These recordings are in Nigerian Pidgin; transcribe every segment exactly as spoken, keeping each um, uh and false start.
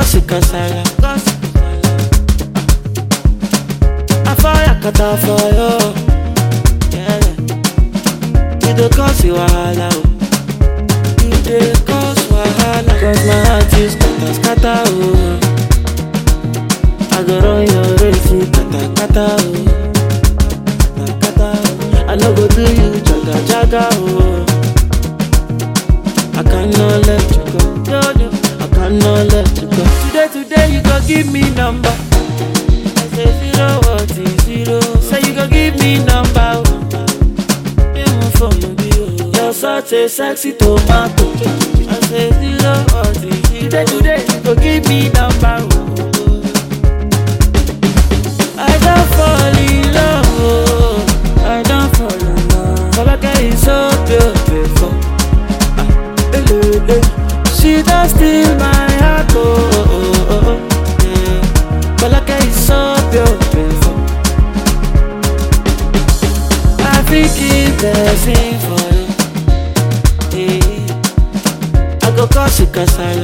cause it kasala. I fire kata for you. Yeah. You dey cause you wahala. You dey cause wahala. Cause my heart is kata kata oh. I go run your race, kata kata oh. Kata kata oh. I no go do you jaga jaga oh. I cannot let you go. No, no, I cannot let you go. Today, today you go give me number. I say zero, what is zero? Say you go give me number. You're such a sexy tomato. I say zero, what is zero? Today, today you go give me number. I don't fall in love. I don't fall in love. Falake is so beautiful. She does steal my heart, oh, oh, oh, oh, yeah. Falake is so beautiful. I think it's blessing for you, yeah. I go cause it kasala.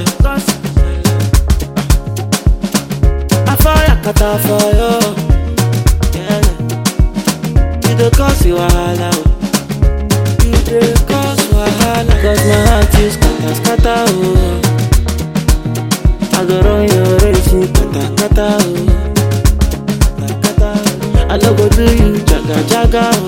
I fire kata for you, yeah. You dey cause you wahala, you dey cause wahala. Cause my heart is kata kata oh. I go run your race, kata kata oh. Kata kata oh. I no go do you jaga jaga oh.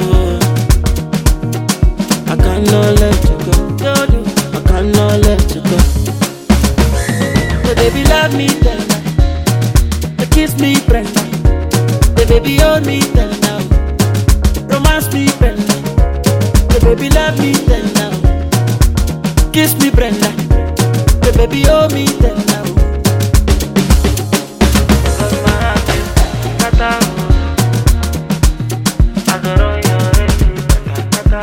I cannot let you go. No, no, I cannot let you go. So baby love me tender, they kiss me Brenda, the baby hold me tender, romance me Brenda, the baby love me tender, kiss me Brenda, the baby hold me tender. Cause my heart is kata oh. I go run your race, kata kata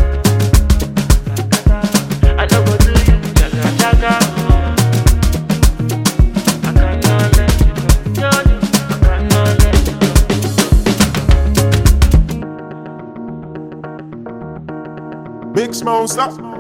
oh. I no go do you jaga jaga oh. I cannot let you go. No, no, I cannot let you go. Big Smoke, stop.